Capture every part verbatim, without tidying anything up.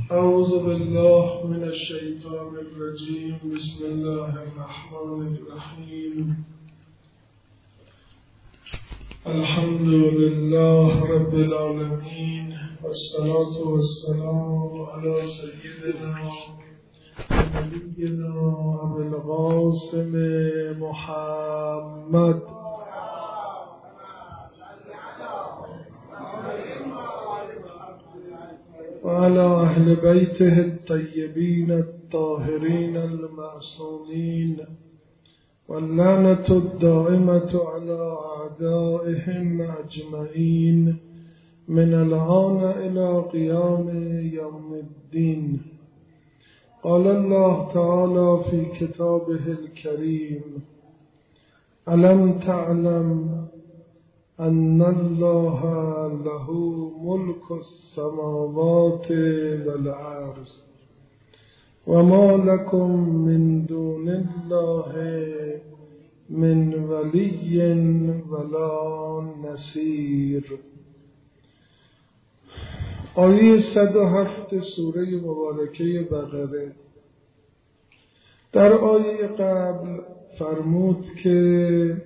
أعوذ بالله من الشيطان الرجيم. بسم الله الرحمن الرحيم. الحمد لله رب العالمين، والصلاة والسلام على سيدنا ونبينا أبي القاسم محمد وعلى أهل بيته الطيبين الطاهرين المعصومين، واللعنة الدائمة على أعدائهم أجمعين من الآن إلى قيام يوم الدين. قال الله تعالى في كتابه الكريم: ألم تعلم أن الله له ملك السماوات والأرض وما لكم من دون الله من ولي ولا نصير. آیه صد و هفت سوره مبارکه بقره. در آیه قبل فرمود که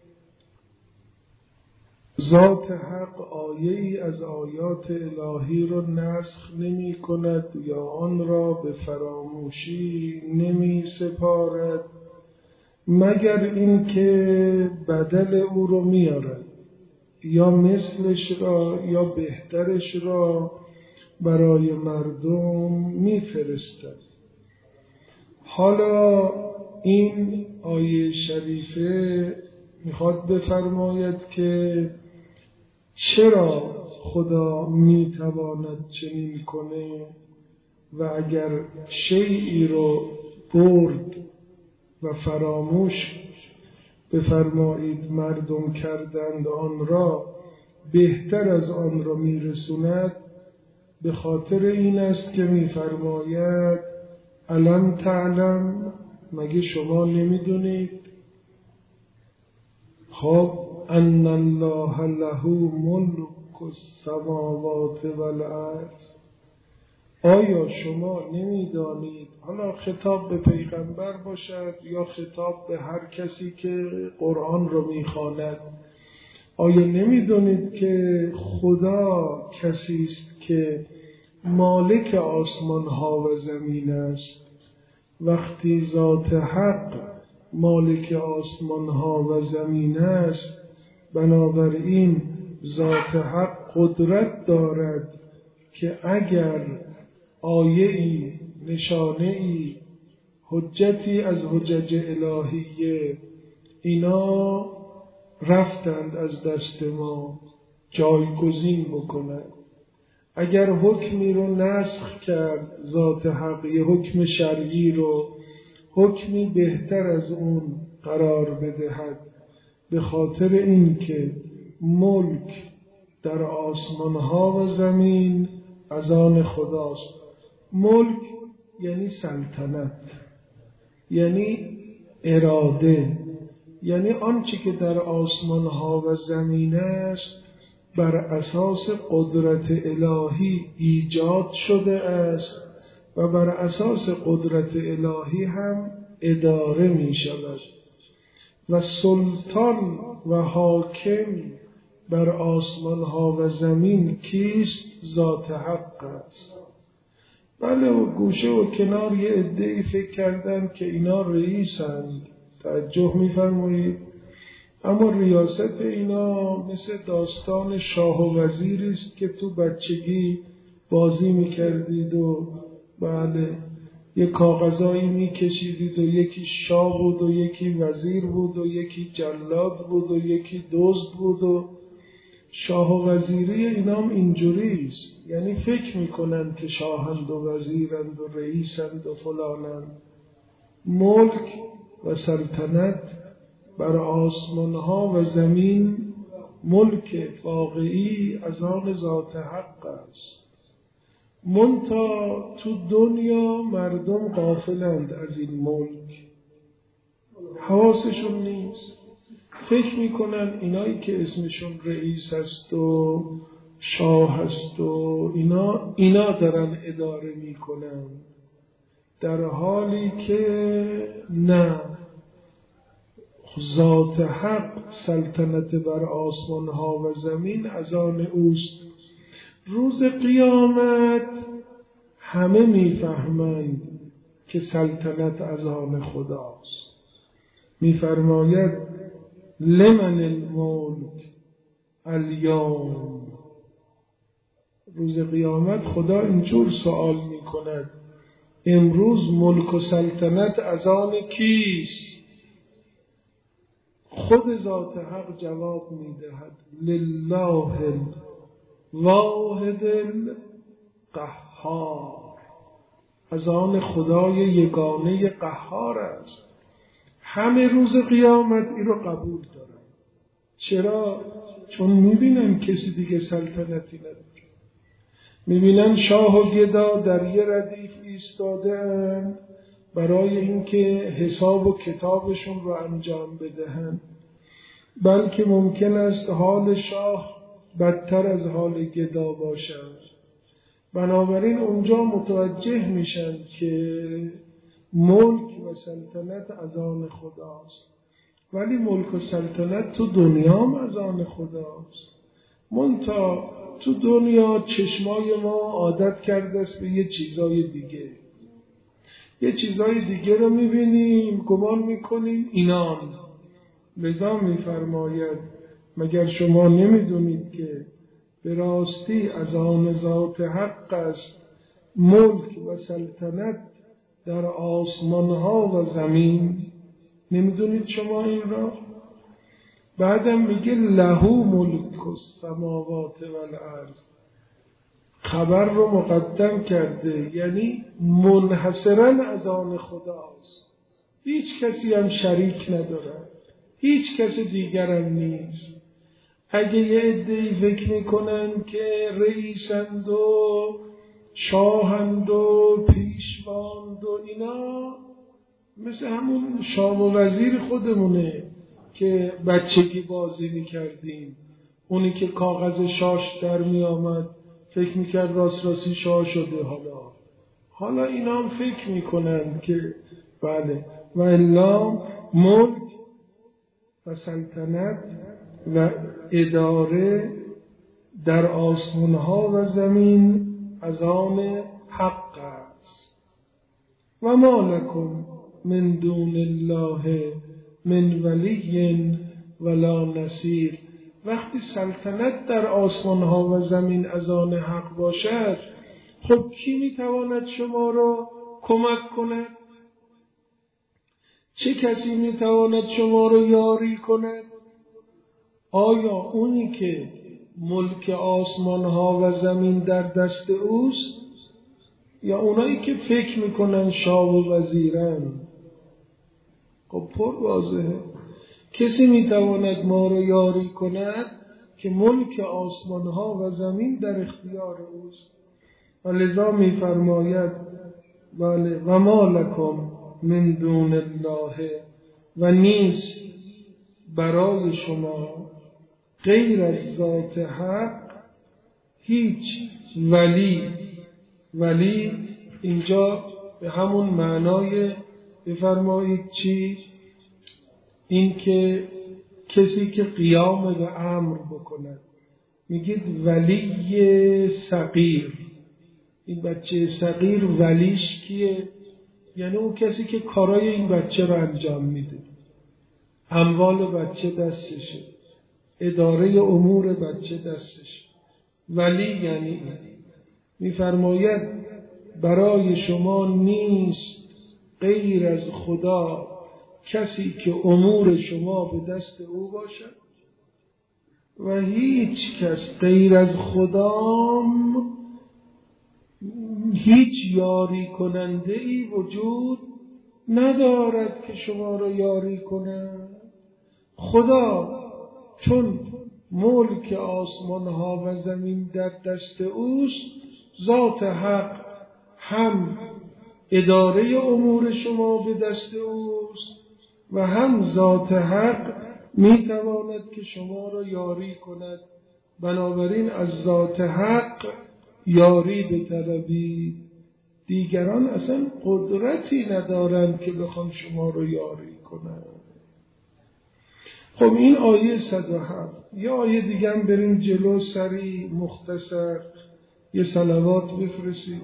ذات حق آیه‌ای از آیات الهی را نسخ نمی کند یا آن را به فراموشی نمی سپارد مگر اینکه بدل او رو میارد یا مثلش را یا بهترش را برای مردم میفرستد. حالا این آیه شریفه میخواد بفرماید که چرا خدا میتواند چنین کنه و اگر شیئی رو برد و فراموش بفرمایید مردم کردند آن را بهتر از آن را میرسوند. به خاطر این است که میفرماید الم تعلم، مگه شما نمیدونید خب ان الله له ملک السماوات والارض؟ آیا شما نمیدانید؟ حالا خطاب به پیغمبر باشد یا خطاب به هر کسی که قرآن رو میخواند، آیا نمیدانید که خدا کسی است که مالک آسمان ها و زمین است؟ وقتی ذات حق مالک آسمان ها و زمین است، بنابراین ذات حق قدرت دارد که اگر آیه‌ای، نشانه‌ای، حجتی از حجج الهیه اینا رفتند از دست ما، جایگزین بکند. اگر حکمی رو نسخ کرد ذات حق، یه حکم شرعی رو حکمی بهتر از اون قرار بدهد، به خاطر اینکه ملک در آسمان ها و زمین از آن خداست. ملک یعنی سلطنت، یعنی اراده، یعنی آنچه که در آسمان ها و زمین است بر اساس قدرت الهی ایجاد شده است و بر اساس قدرت الهی هم اداره می شود. و سلطان و حاکم بر آسمان ها و زمین کیست؟ ذات حق است. بله، و گوشه و کنار یه عده‌ای فکر کردن که اینا رئیسند، تعجب می فرمایید، اما ریاست اینا مثل داستان شاه و وزیری است که تو بچگی بازی می کردید و بله یک کاغذایی می کشیدید و یکی شاه بود و یکی وزیر بود و یکی جلاد بود و یکی دزد بود و شاه و وزیری اینام اینجوری است، یعنی فکر می کنند که شاهند و وزیرند و رئیسند و فلانند. ملک و سلطنت بر آسمان ها و زمین ملک واقعی از آن ذات حق است. منتها تو دنیا مردم غافلند از این ملک، حواسشون نیست، فکر میکنن اینایی که اسمشون رئیس است و شاه هست و اینا اینا دارن اداره میکنن، در حالی که نه، ذات حق سلطنت بر آسمان ها و زمین از آن اوست. روز قیامت همه میفهمند که سلطنت از آن خداست. میفرماید لمن الملک الیوم. روز قیامت خدا اینجور سوال میکند امروز ملک و سلطنت از آن کیست؟ خود ذات حق جواب میدهد لله الواحد القهار، از آن خدای یگانه قهار است. همه روز قیامت این رو قبول دارن. چرا؟ چون میبینن کسی دیگه سلطنتی نداره. میبینن شاه و گدا در یه ردیف ایستاده اند برای اینکه حساب و کتابشون رو انجام بدهند، بلکه ممکن است حال شاه بدتر از حال گدا باشد. بنابراین اونجا متوجه میشن که ملک و سلطنت از آن خداست، ولی ملک و سلطنت تو دنیا هم از آن خداست. منتها تو دنیا چشمای ما عادت کرده است به یه چیزای دیگه، یه چیزای دیگه رو میبینیم گمان میکنیم اینان. لذا میفرماید مگر شما نمیدونید که به راستی از آن ذات حق است ملک و سلطنت در آسمان ها و زمین؟ نمیدونید شما این را؟ بعدم میگه لهو ملک السماوات والارض، خبر رو مقدم کرده، یعنی منحصرا از آن خداست، هیچ کسی هم شریک نداره، هیچ کس دیگر هم نیست. اگه یه عده‌ای فکر میکنن که رئیسند و شاهند و پیشواند و اینا، مثل همون شاه و وزیر خودمونه که بچگی بازی میکردیم، اونی که کاغذ شاش در میامد فکر میکرد راست راستی شاه شده. حالا حالا اینا هم فکر میکنن که بله، و الا ملک و سلطنت و اداره در آسمان ها و زمین از آن حق است. و ما لکم من دون الله من ولی ولا نصیر. وقتی سلطنت در آسمان ها و زمین از آن حق باشد، خب کی میتواند شما را کمک کند؟ چه کسی میتواند شما را یاری کند؟ آیا اونی که ملک آسمان ها و زمین در دست اوست، یا اونایی که فکر میکنن شاه و وزیرن؟ خب پر واضحه، کسی میتواند ما را یاری کند که ملک آسمان ها و زمین در اختیار اوست. و لذا میفرماید بله و ما لکم من دون الله، و نیست برای شما غیر از ذات حق هیچ ولی. ولی اینجا به همون معنای بفرمایید چی؟ این که کسی که قیام به امر بکند. میگید ولی صغیر، این بچه صغیر ولیش کیه؟ یعنی اون کسی که کارای این بچه رو انجام میده، اموال بچه دستشه، اداره امور بچه دستشه. ولی یعنی این. میفرماید برای شما نیست غیر از خدا کسی که امور شما به دست او باشد، و هیچ کس غیر از خدام هیچ یاری کننده ای وجود ندارد که شما را یاری کند. خدا چون ملک آسمان ها و زمین در دست اوست، ذات حق هم اداره امور شما به دست اوست و هم ذات حق می تواند که شما را یاری کند بنابراین از ذات حق یاری بطلبید. دیگران اصلا قدرتی ندارند که بخوان شما رو یاری کنند. خب این آیه صد و هفت. یه آیه دیگه هم بریم جلو، سریع مختصر یه صلوات بفرستید.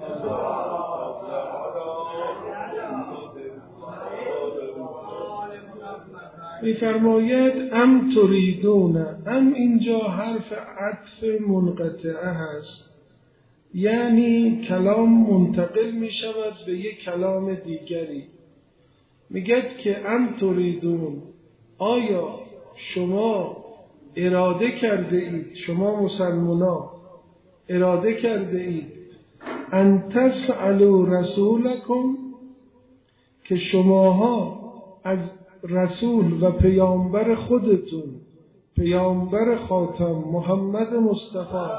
می‌فرماید ام تریدون، ام اینجا حرف عطف منقطعه هست، یعنی کلام منتقل می شود به یک کلام دیگری. میگه که ام تریدون، آیا شما اراده کرده اید، شما مسلمانا اراده کرده اید ان تسألوا رسولکم، که شماها از رسول و پیامبر خودتون، پیامبر خاتم محمد مصطفی،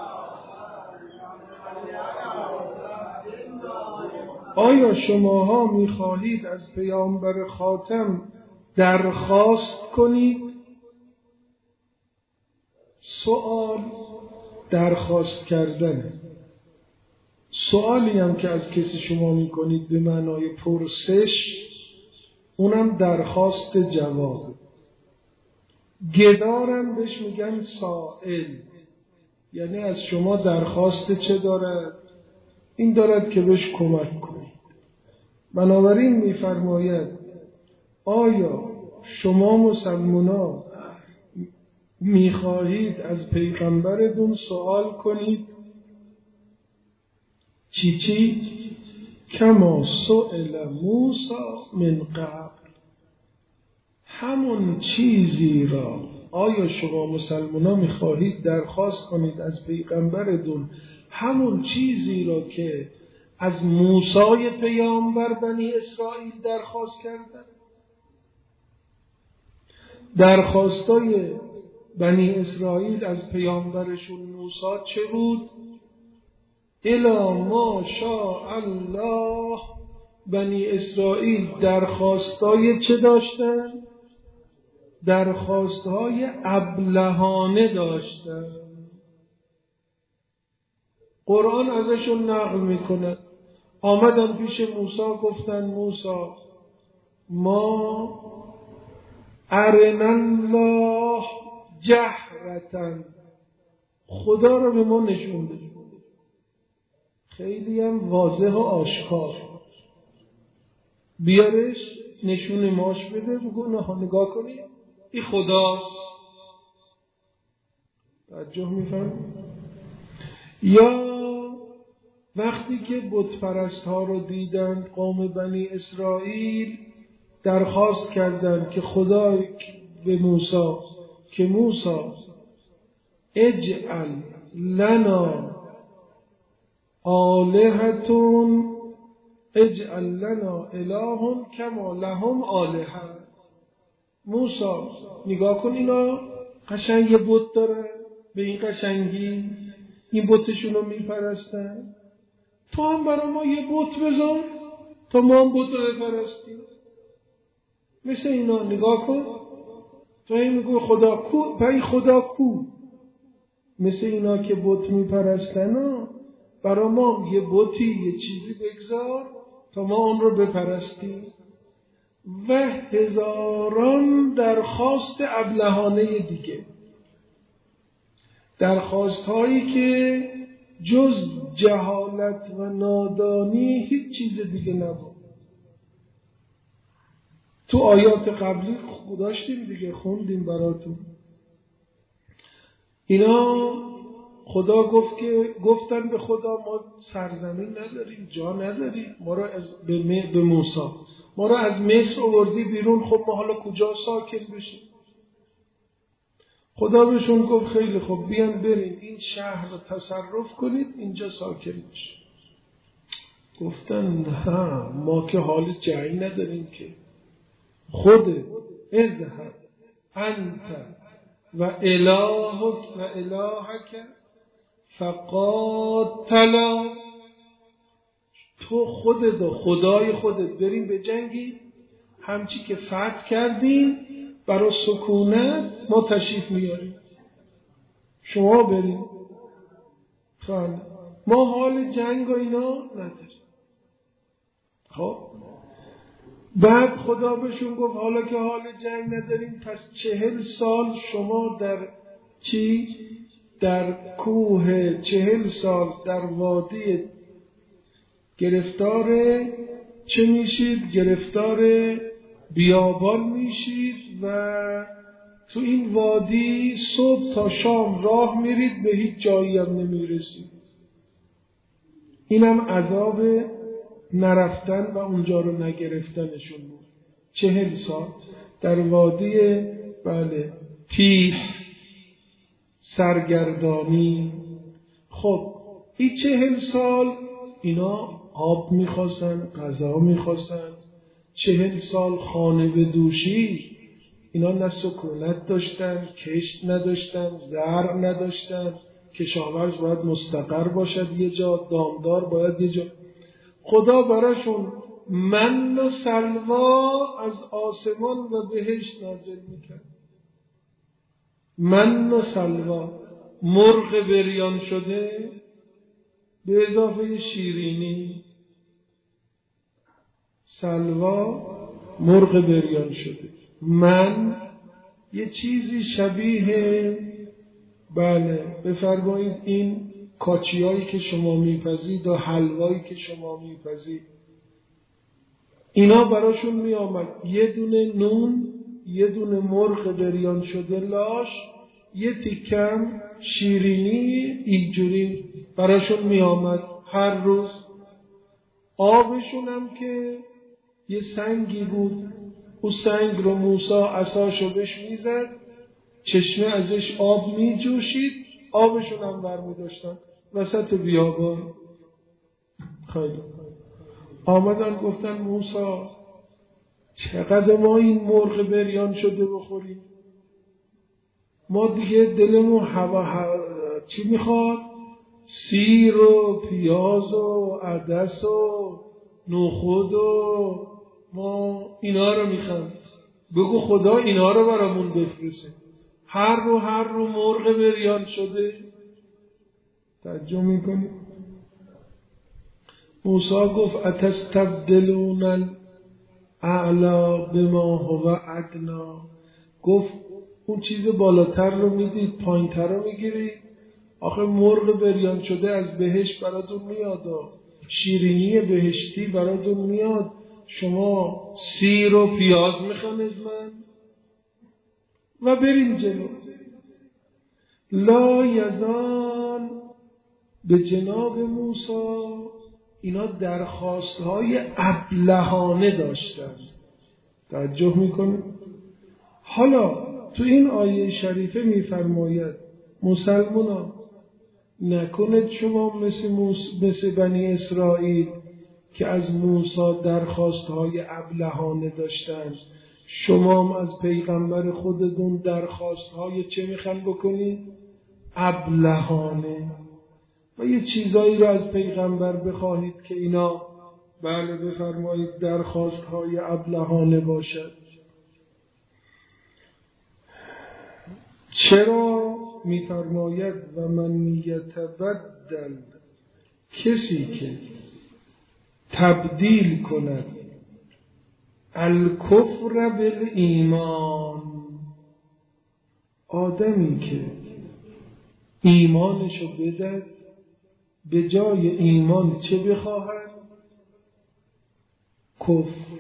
آیا شماها میخواهید از پیامبر خاتم درخواست کنید؟ سوال درخواست کردن. سوالی هم که از کسی شما میکنید به معنای پرسش، اونم درخواست جواب. گدارم بهش میگن سائل، یعنی از شما درخواست چه دارد؟ این دارد که بهش کمک کنید. بنابراین میفرماید آیا شما مسلمانان میخواهید از پیغمبرتون سوال کنید چی چی؟ کما سئل موسی من قبل، همون چیزی را آیا شما مسلمانان میخواهید درخواست کنید از پیغمبرتون همون چیزی را که از موسی پیامبر بنی اسرائیل درخواست کردند؟ درخواستای بنی اسرائیل از پیامبرشون موسی چه بود؟ الا ما شاء الله. بنی اسرائیل درخواستای چه داشتن؟ درخواستای ابلهانه داشتن. قرآن ازشون نقل میکنه آمدن پیش موسی گفتن موسی ما ارنا الله جهرتن، خدا رو به ما نشون بده. خیلی هم واضح و آشکار، بیارش نشون ماش بده، بگو نه نگاه کنی این خداست. توجه میفهم؟ یا وقتی که بت پرست ها رو دیدند قوم بنی اسرائیل درخواست کردند که خدا به موسی که موسی اجعل لنا آلهتون اجعل لنا اله کما لهم آلهه. موسی نگاه کن اینا قشنگ یه بت داره، به این قشنگی این بتشون رو میپرستن، تو هم برای ما یه بت بذار تا ما هم بت رو بپرستیم. مثل اینا نگاه کن، تو این میگو خدا کو، پای خدا کو. مثل اینا که بت میپرستن، برای ما یه بتی یه چیزی بگذار تا ما اون رو بپرستیم. و هزاران درخواست ابلهانه دیگه، درخواست هایی که جز جهالت و نادانی هیچ چیز دیگه نبود. تو آیات قبلی داشتیم دیگه، خوندیم براتون. اینا خدا گفت که گفتن به خدا ما سرزمین نداریم، جا نداریم، ما را از به, به موسی ما را از مصر آوردی بیرون، خب ما حالا کجا ساکن بشیم؟ خدا بهشون گفت خیلی خوب بیان بریم این شهر رو تصرف کنید، اینجا ساکن بشید. گفتن نه ما که حال جنگ نداریم که، خود اذهب انت و الهک و الهک فقاتلا، تو خودت و خدای خودت بریم به جنگی، همچی که فتح کردیم برای سکونت ما تشریف میاریم. شما برین. خانه ما حال جنگ و اینا نداریم. خب بعد خدا بهشون گفت حالا که حال جنگ نداریم پس چهل سال شما در چی؟ در کوه، چهل سال در وادی گرفتار چه میشید؟ گرفتار بیابان میشید و تو این وادی صبح تا شام راه میرید به هیچ جایی هم نمیرسید. اینم عذاب نرفتن و اونجا رو نگرفتنشون بود. چهل سال در وادی بله تیه، سرگردانی. خب این چهل سال اینا آب میخواستن، غذا میخواستن. چهل سال خانه به دوشی، اینا نه سکونت داشتن، کشت نداشتن، زرع نداشتن. کشاورز باید مستقر باشد یه جا، دامدار باید یه جا. خدا براشون من و سلوا از آسمان و بهشت نازل میکرد. من و سلوا، مرغ بریان شده به اضافه شیرینی. سلوا مرغ بریان شده. من یه چیزی شبیه بله بفرمایید این کاچیایی که شما میپزید و حلوایی که شما میپزید، اینا براشون میآمد. یه دونه نون، یه دونه مرغ بریان شده لاش، یه تیکم شیرینی اینجوری براشون میآمد هر روز. آبشون هم که یه سنگی بود، او سنگ رو موسی عصاشو بهش میزد، چشمه ازش آب میجوشید، آبشون هم برمی داشتن وسط بیابان. خیلی آمدن گفتن موسی چقدر ما این مرغ بریان شده بخوریم، ما دیگه دلمون هوا هوا چی میخواد؟ سیر و پیاز و عدس و نخود و ما اینا رو میخوام. بگو خدا اینا رو برامون بفرسته. هر رو هر رو مرغ بریان شده. تعجب میکنی؟ موسی گفت اتستبدلون الاعلی بما هو ادنا. گفت اون چیز بالاتر رو میدید پایینتر رو میگیرید. آخه مرغ بریان شده از بهشت براتون میاد، شیرینی بهشتی براتون میاد، شما سیر و پیاز میخوان از من؟ و برین جلو. لا یزال به جناب موسی اینا درخواستهای ابلهانه داشتن. توجه میکنید؟ حالا تو این آیه شریفه میفرماید مسلمانان نکنید شما مثل, موس... مثل بنی اسرائیل که از موسی درخواستهای ابلهانه داشتن، شما هم از پیغمبر خودتون درخواستهای چه میخوان بکنید؟ ابلهانه. و یه چیزایی رو از پیغمبر بخواهید که اینا بله بفرمایید درخواستهای ابلهانه باشد. چرا میفرماید و من یتبدل، کسی که تبدیل کند الکفر بالایمان، آدمی که ایمانشو بدد به جای ایمان چه بخواهد؟ کفر.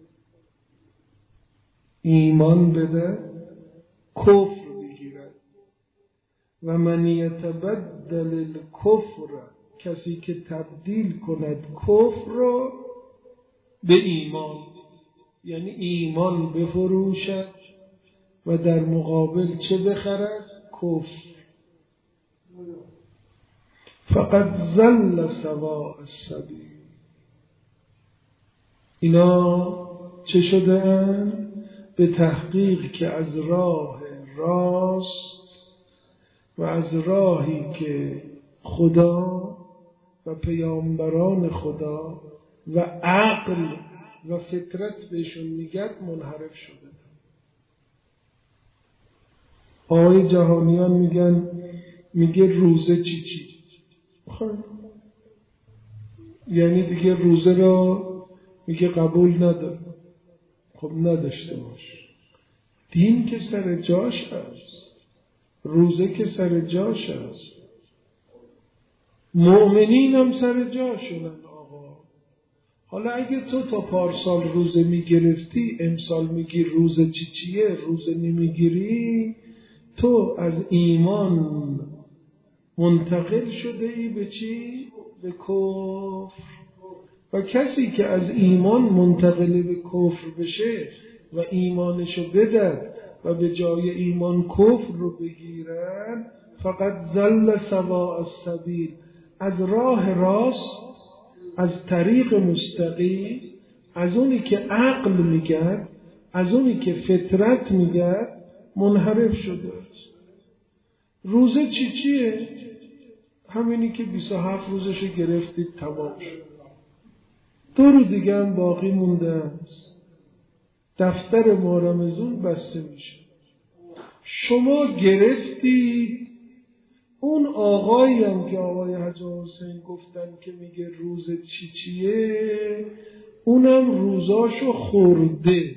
ایمان بده کفر بگیرد. و من یتبدل الکفر، کسی که تبدیل کند کفر رو به ایمان، یعنی ایمان بفروشد و در مقابل چه بخرد؟ کفر. فقط ضل سواء السبیل. اینا چه شدن؟ به تحقیق که از راه راست و از راهی که خدا و پیامبران خدا و عقل و فطرت بهشون میگد منحرف شده. آقای جهانیان میگن میگه روزه چی چی. خب یعنی دیگه روزه را میگه قبول نداره. خب نداشته باش. دین که سر جاش هست، روزه که سر جاش هست، مؤمنین هم سر جاشونن آقا. حالا اگه تو تا پارسال روزه میگرفتی، امسال میگی روزه چی چیه، روزه نمیگیری، تو از ایمان منتقل شده ای به چی؟ به کفر. و کسی که از ایمان منتقل به کفر بشه و ایمانشو بدد و به جای ایمان کفر رو بگیرن، فقط ضل سواء السبیل، از راه راست، از طریق مستقیم، از اونی که عقل میگه، از اونی که فطرت میگه منحرف شده است. روزه چی چیه؟ همینی که بیست و هفت روزش گرفتید تمام شد، دو رو دیگه هم باقی مونده است، دفتر ماه رمضان بسته میشه. شما گرفتید، اون آقایی هم که آقای حاج حسین گفتن که میگه روز چی چیه، اونم روزاشو خورده.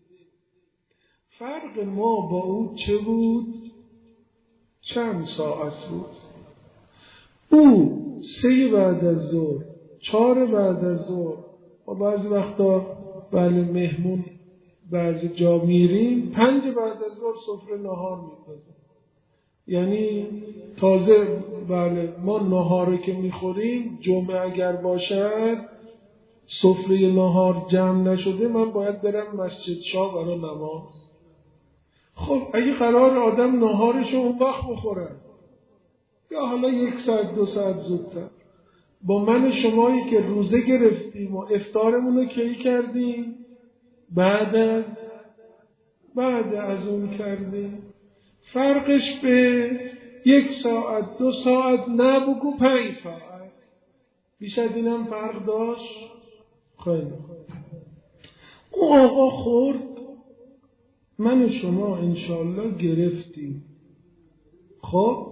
فرق ما با او چه بود؟ چند ساعت بود؟ او سه بعد از ظهر، چهار بعد از ظهر، و بعضی وقتا بله مهمون بعضی جا میریم پنج بعد از ظهر سفره نهار میپزیم. یعنی تازه بله ما نهاره که میخوریم، جمعه اگر باشد سفره نهار جمع نشده، من باید برم مسجد شاه برای نماز. خب اگه قرار آدم نهارشو اون وقت بخوره، یا حالا یک ساعت دو ساعت زودتر، با من شمایی که روزه گرفتیم و افطارمون رو کی کردیم؟ بعد از بعد از اون کردیم. فرقش به یک ساعت دو ساعت نه بگو پنج ساعت، بیش از اینم فرق داشت. خیلی اون آقا خورد، من و شما انشالله گرفتیم. خب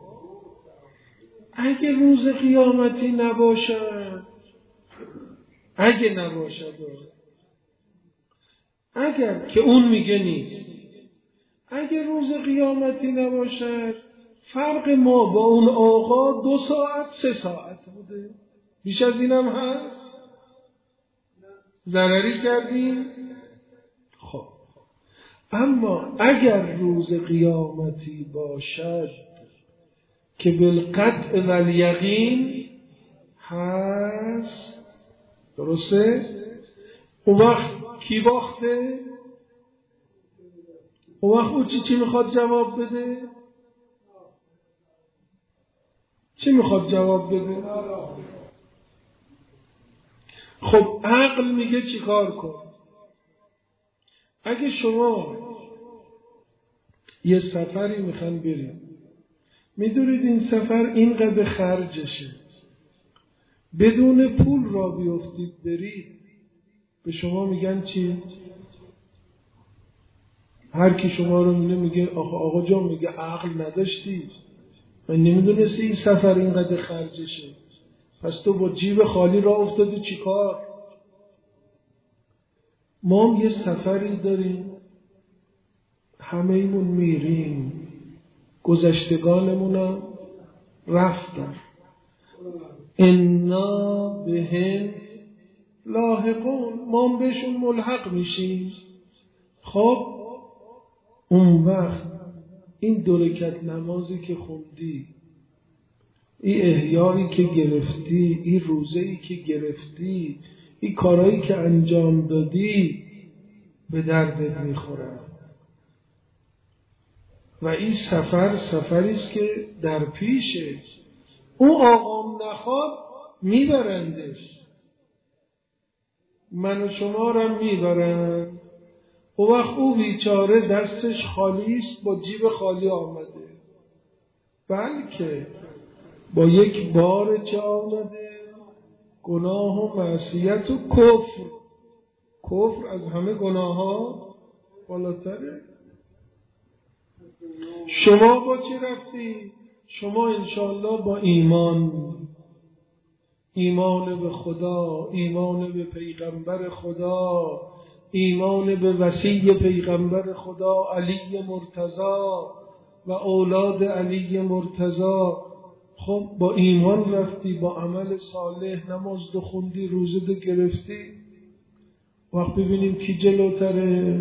اگه روز قیامتی نباشد، اگه نباشد، اگر که اون میگه نیست، اگه روز قیامتی نباشد، فرق ما با اون آقا دو ساعت سه ساعت بوده. بیش از اینم هست؟ ضرری کردیم؟ خب اما اگر روز قیامتی باشد که بالقطع و الیقین هست، درسته؟ اون وقت کی باخته؟ اون وقت او چی چی میخواد جواب بده؟ چی میخواد جواب بده؟ خب عقل میگه چی کار کن؟ اگه شما یه سفری میخوان برید، میدونید این سفر اینقدر خرجشه، بدون پول را بیفتید برید، به شما میگن چی؟ هر کی شما رو میگه میگه آقا آقا جان، میگه عقل نداشتی، من نمیدونستی این سفر اینقدر خرجشه، پس تو با جیب خالی را افتادی چی کار؟ ما هم یه سفری داریم، همه ایمون میریم، گذشتگانمونم رفتن، انا بهم لاحقون، ما هم بهشون ملحق میشیم. خب اون وقت این دو رکعت نمازی که خوندی، این احیایی که گرفتی، این روزه‌ای که گرفتی، این کارهایی که انجام دادی به دردت میخوره. و این سفر سفری است که در پیشه. اون آقام نخواد میبرندش، من و شما رو میبرند. او وقت او بیچاره دستش خالی است، با جیب خالی آمده، بلکه با یک بار چه آمده؟ گناه و معصیت و کفر. کفر از همه گناه ها بالاتره. شما با چی رفتی؟ شما انشاءالله با ایمان ایمان به خدا، ایمان به پیغمبر خدا، ایمان به وصی پیغمبر خدا علی مرتضی و اولاد علی مرتضی، خب با ایمان رفتی، با عمل صالح نماز دو خوندی، روزه دو گرفتی، وقت ببینیم کی جلوتره.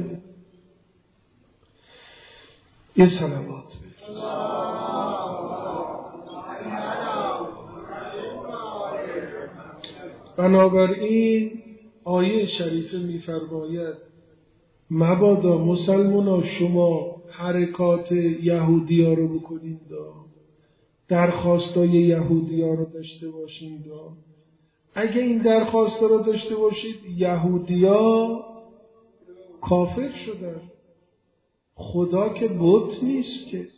یه صلوات بنابراین آیه شریفه می‌فرماید مبادا مسلمانا شما حرکات یهودی‌ها رو بکنید، درخواستای یهودی‌ها رو داشته باشید. اگه این درخواستا رو داشته باشید، یهودی‌ها کافر شدن. خدا که بت نیست که،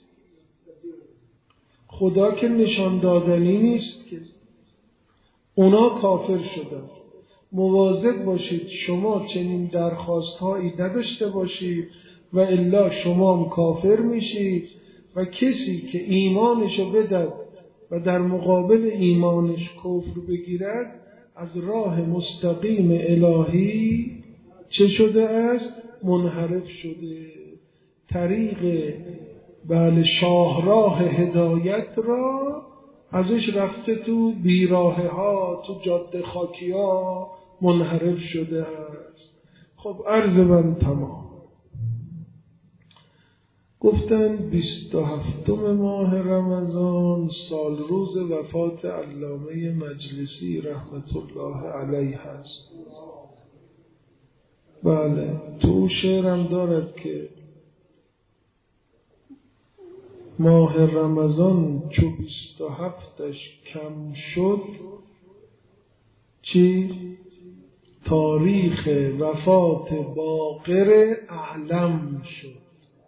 خدا که نشان دادنی نیست که، اونا کافر شدن. مواظب باشید شما چنین درخواست هایی نداشته باشید و الا شما هم کافر میشید و کسی که ایمانشو بدد و در مقابل ایمانش کفر بگیرد از راه مستقیم الهی چه شده است؟ منحرف شده. طریق بله شاهراه هدایت را ازش رفته تو بیراهه ها، تو جاده خاکی ها منحرف شده است. خب عرض من تمام. گفتن بیست و هفتم ماه رمضان سال روز وفات علامه مجلسی رحمت الله علیه هست. بله تو شعرم دارد که ماه رمضان چو بیست و هفتش کم شد، چی؟ تاریخ وفات باقر اعلم شد.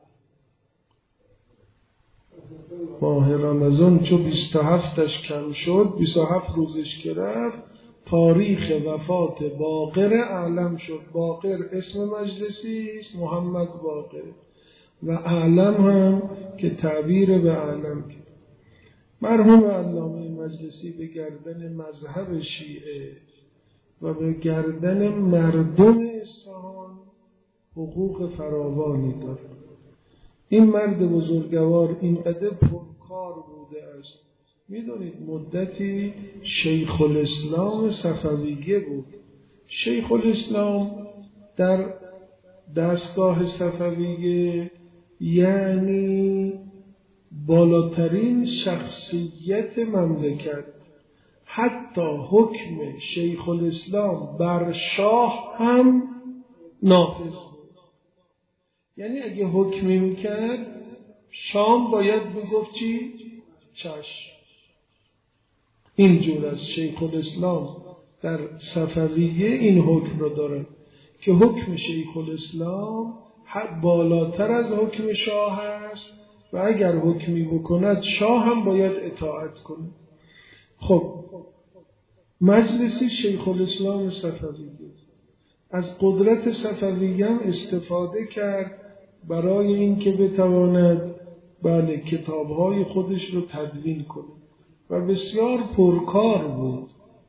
ماه رمضان چو بیست و هفتش کم شد، بیست و هفت روزش که رفت، تاریخ وفات باقر اعلم شد. باقر اسم مجلسی است، محمد باقر، و اعلم هم که تعبیر به اعلم که مرحوم علامه مجلسی به گردن مذهب شیعه و به گردن مردم اصفهان حقوق فراوانی دارد. این مرد بزرگوار اینقدر پرکار بوده است. میدونید مدتی شیخ الاسلام صفویه بود. شیخ الاسلام در دستگاه صفویه یعنی بالاترین شخصیت مملکت، حتی حکم شیخ الاسلام بر شاه هم نافذ بود. یعنی اگه حکمی میکرد شام باید میگفت چی؟ چشم. اینجور از شیخ الاسلام در صفویه این حکم رو داره که حکم شیخ الاسلام بالاتر از حکم شاه است و اگر حکمی بکند شاه هم باید اطاعت کنه. خب مجلسی شیخ الاسلام صفویه از قدرت صفویه هم استفاده کرد برای اینکه بتواند بله کتاب‌های خودش رو تدوین کنه و بسیار پرکار بود.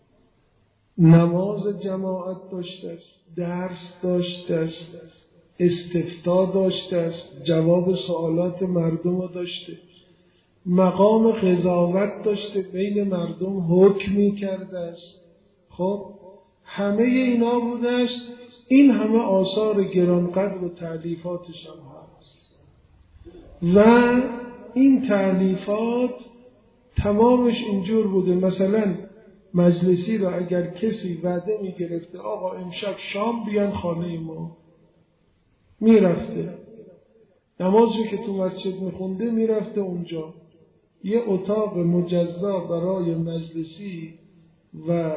نماز جماعت داشته است، درس داشته است، استفتاء داشته است، جواب سوالات مردم داشته، مقام قضاوت داشته، بین مردم حکم کرده است. خب همه اینا بوده است. این همه آثار گرانقدر و تألیفاتش هم هست و این تألیفات تمامش اینجور بوده. مثلا مجلسی را اگر کسی وعده می گرفته آقا امشب شام بیان خانه ما، می رفته نمازی که تو مسجد می خونده می رفته اونجا، یه اتاق مجزا برای مجلسی و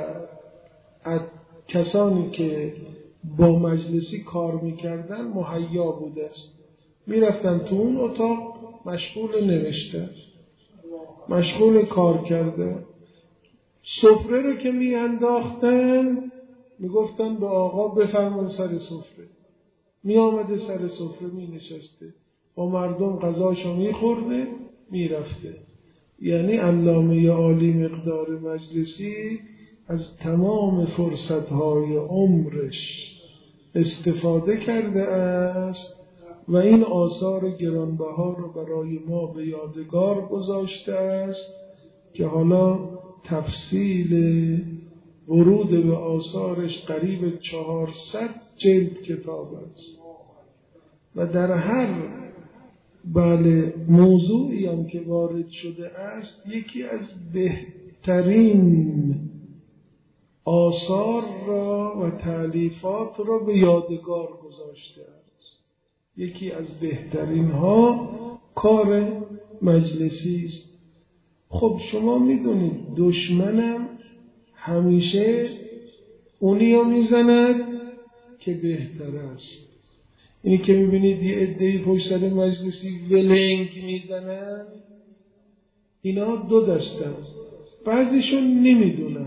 کسانی که با مجلسی کار میکردن مهیا بوده است. میرفتن تو اون اتاق مشغول نوشته، مشغول کار کرده. سفره رو که میانداختن میگفتن به آقا بفرمان سر سفره. میآمده سر سفره مینشسته، با مردم غذاشو میخورده میرفته. یعنی علامه عالی مقدار مجلسی از تمام فرصتهای عمرش استفاده کرده است و این آثار گرانبها رو برای ما به یادگار گذاشته است که حالا تفصیل ورود به آثارش قریب چهارصد جلد کتاب است و در هر بله موضوعی هم که وارد شده است یکی از بهترین آثار را و تألیفات را به یادگار گذاشته است. یکی از بهترین ها کار مجلسی است. خب شما میدونید دشمنم همیشه اونی رو میزند که بهتر است. اینی که میبینید یه عده‌ای پشت سر مجلسی ولنگ میزنن، اینا دو دسته است. بعضیشون نمیدونن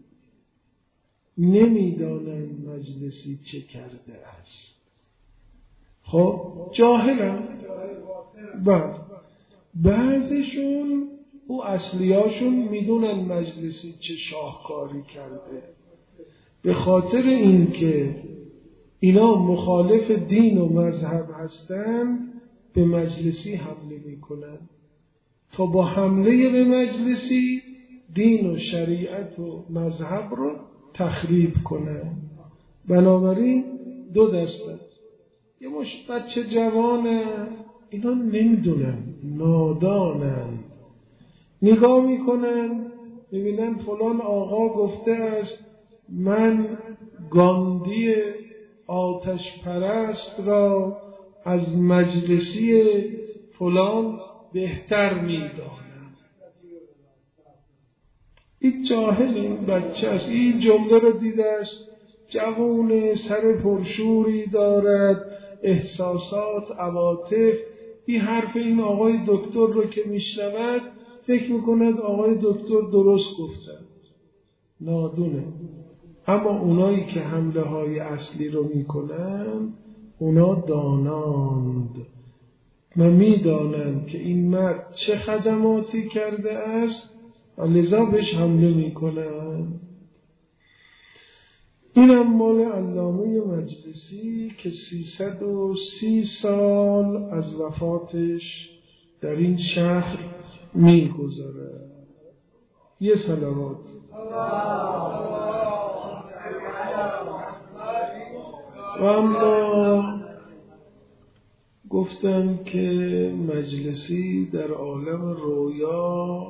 نمیدانن مجلسی چه کرده است. خب جاهلن. بعد بعضیشون او اصلیاشون میدونن مجلسی چه شاهکاری کرده. به خاطر اینکه اینا مخالف دین و مذهب هستن به مجلسی حمله میکنن تا با حمله به مجلسی دین و شریعت و مذهب رو تخریب کنن. بنابراین دو دسته. یه مش بچه جوانه، اینا نمیدونن، نادانن، نگاه میکنن میبینن فلان آقا گفته است من گاندی آتش پرست را از مجلسی فلان بهتر میدانم. این جاهل این بچه است. این جمله رو دیده است، جوان سر پرشوری دارد، احساسات، عواطف. این حرف این آقای دکتر رو که میشنود فکر میکند آقای دکتر درست گفتن. نادونه. اما اونایی که حمله های اصلی رو میکنن اونا داناند و میدانند که این مرد چه خدماتی کرده است و لذا بهش حمله میکنن. اینم مال علامه مجلسی که سیصد و سی سال از وفاتش در این شهر میگذره. یه صلوات. و اما گفتم که مجلسی در عالم رویا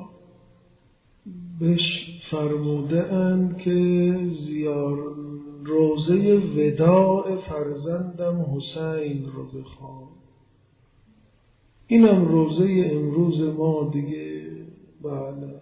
بهش فرموده اند که زیار روزه وداع فرزندم حسین رو بخوان. اینم روزه امروز ما دیگه. بله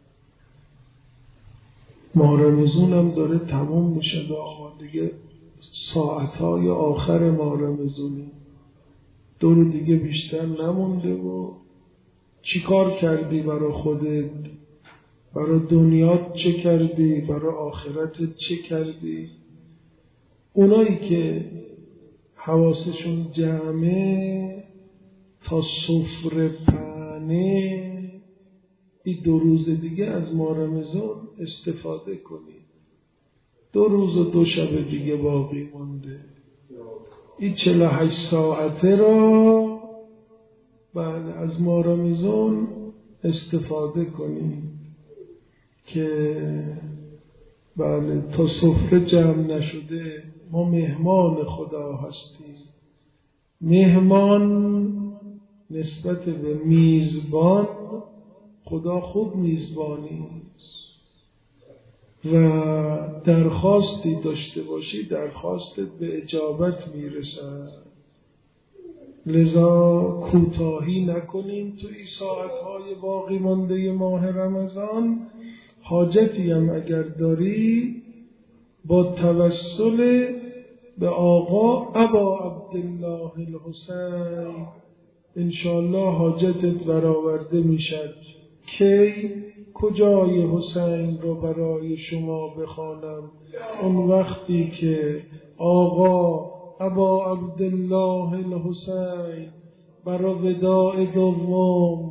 ماه رمضان هم داره تموم میشه با دیگه ساعتهای آخر ماه رمضانی. دور دیگه بیشتر نمونده و چی کار کردی برای خودت؟ برای دنیات چه کردی؟ برای آخرتت چه کردی؟ اونایی که حواسشون جمعه تا سفره پنه این دو روز دیگه از ماه رمضان استفاده کنید. دو روز و دو شب دیگه باقی مونده. این چهل و هشت ساعته را بعد از ماه رمضان استفاده کنید که بله تا سفره جمع نشده. ما مهمان خدا هستیم. مهمان نسبت به میزبان خدا خوب میزبانی و درخواستی داشته باشی درخواستت به اجابت میرسد. لذا کوتاهی نکنیم تو این ساعتهای باقی مانده ماه رمضان. حاجتی هم اگر داری با توسل به آقا ابا عبدالله الحسین انشاءالله حاجتت برآورده میشد. کی کجای حسین رو برای شما بخوانم؟ اون وقتی که آقا ابا عبدالله الحسین برای وداع دوم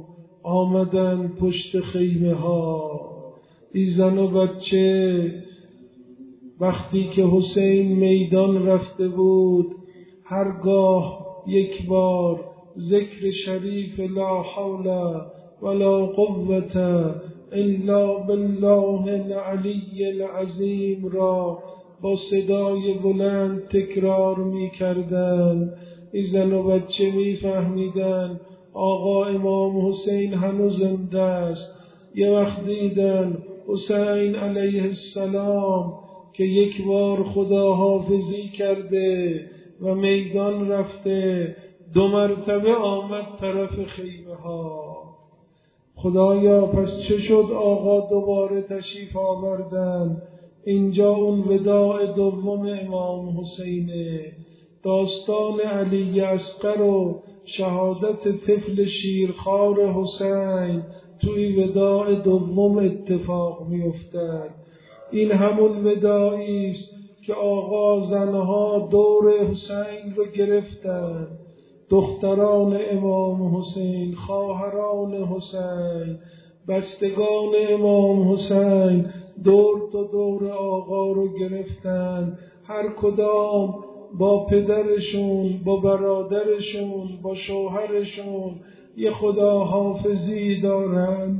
آمدن پشت خیمه ها. این زن و بچه وقتی که حسین میدان رفته بود هرگاه یک بار ذکر شریف لا حول ولا قوة الا بالله العلی العظیم را با صدای بلند تکرار می کردن، این زن و بچه می فهمیدن آقا امام حسین هنوز زنده است. یه وقت دیدن حسین علیه السلام که یک بار خداحافظی کرده و میدان رفته، دو مرتبه آمد طرف خیمه ها. خدایا پس چه شد آقا دوباره تشریف آوردن؟ اینجا اون وداع دوم امام حسینه، داستان علی اصغر و شهادت طفل شیرخوار حسین توی وداع دوم اتفاق می افتد. این همون وداعی است که آقا زنها دور حسین رو گرفتن، دختران امام حسین، خواهران حسین، بستگان امام حسین دور تا دور آقا رو گرفتن، هر کدام با پدرشون، با برادرشون، با شوهرشون یه خداحافظی دارن.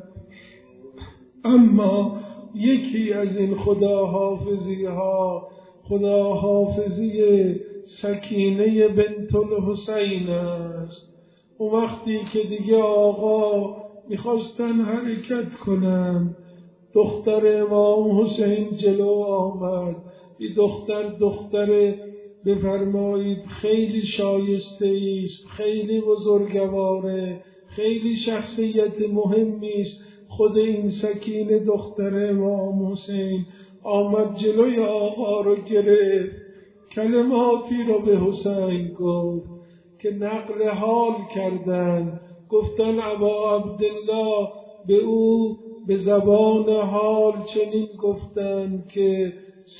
اما یکی از این خداحافظی ها خداحافظی سکینه بنت الحسین است. اون وقتی که دیگه آقا میخواستن حرکت کنن، دختر امام حسین جلو آمد. این دختر دختر بفرمایید خیلی شایسته است، خیلی بزرگواره، خیلی شخصیت مهمی است. خود این سکینه دختر امام حسین آمد جلوی آقا رو گرفت، کلماتی رو به حسین گفت که نقل حال کردن. گفتن ابا عبدالله به او به زبان حال چنین گفتن که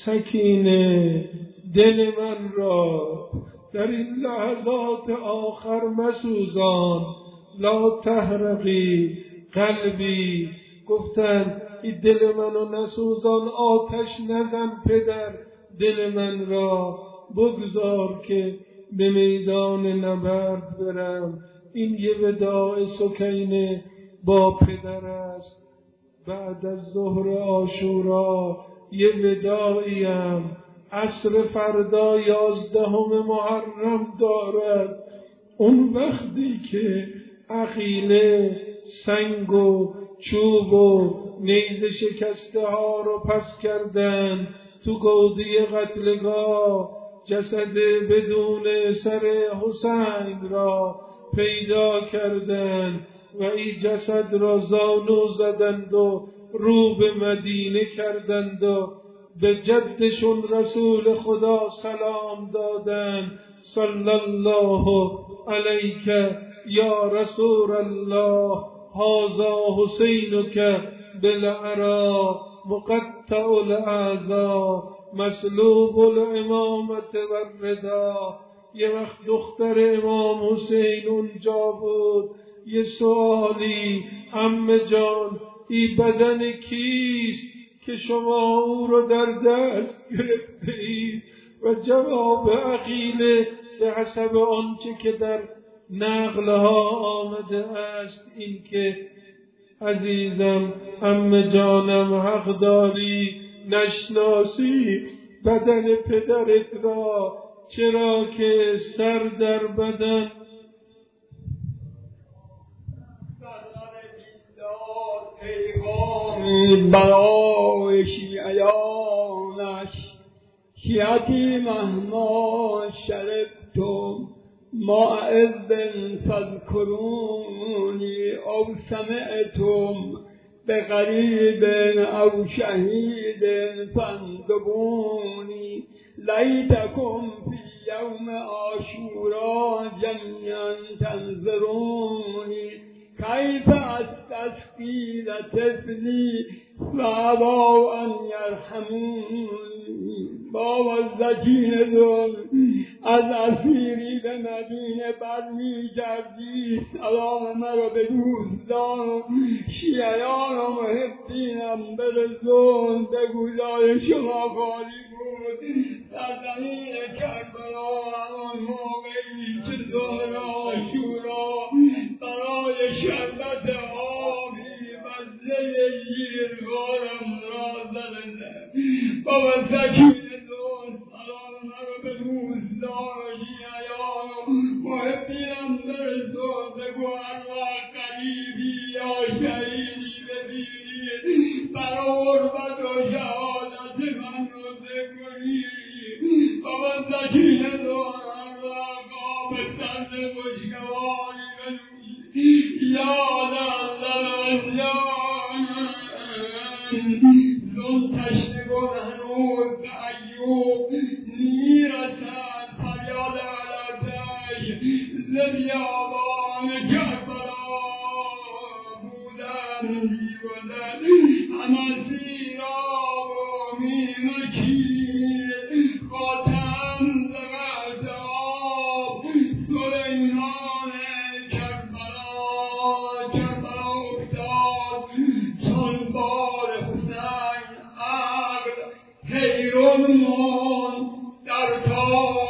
سکینه دل من را در این لحظات آخر مسوزان، لا تحرقی قلبی. گفتن این دل منو نسوزان، آتش نزن پدر، دل من را بگذار که به میدان نبرد برم. این یه وداع سکینه با پدر است. بعد از ظهر عاشورا یه وداعیم عصر فردا یازدهم محرم دارد. اون وقتی که عقیله سنگ و چوب و نیزه شکسته ها رو پس کردن، تو گودی قتلگاه جسد بدون سر حسین را پیدا کردند و این جسد را زانو زدند و رو به مدینه کردند و به جدشون رسول خدا سلام دادند. صلی الله علیک یا رسول الله، هذا حسینک بالعرا مقطع الاعضا مسلوب الامامت و الردا. یه وقت دختر امام حسین اونجا بود. یه سوالی، عمه جان این بدن کیست که شما او رو در دست گرفته اید؟ و جواب عقیله به حسب آنچه که در نقلها آمده است این که عزیزم عمه جانم حق داری نشناسی بدن پدرت را، چرا که سر در بدن برای شیعیانش شیعتی مهما شربتم ما اذن فذکرونی او سمعتم بقریب او شهید فانذبونی لیتکم فی یوم عاشورا جمیعا تنظرونی کیف استسقی لطفلی فابوا ان یرحمونی. بابا زکینه دون از اسیری به مدینه برمیگردی، سلام مرا به دوستان و شیعیان و محبینم برسون، بگوی شما خالی بود سرزمین کربلا همان موقعی که ظهر عاشورا برای شربت آبی بزه شیرخوارم را زدنده. بابا سکینه دوست سلام مرا به دوستان و شیعیان و محبینم برسون، بگو ارواح قریبی یا شهیدی ببینی برا غربت و شهادت من روزه کنی. بابا سکینه دوست ارواح قاب سرد خوشگواری بنوی یاد الله زن تشنگون هنوز به ایوب میرسد فریاد علتش ز بیابان کربلا بودن میگذر همه سیراب و میمکید خاتم ز قطع آب سلیمان کربلا کربلا افتاد چون بار حسین عقل حیران ماند در تاب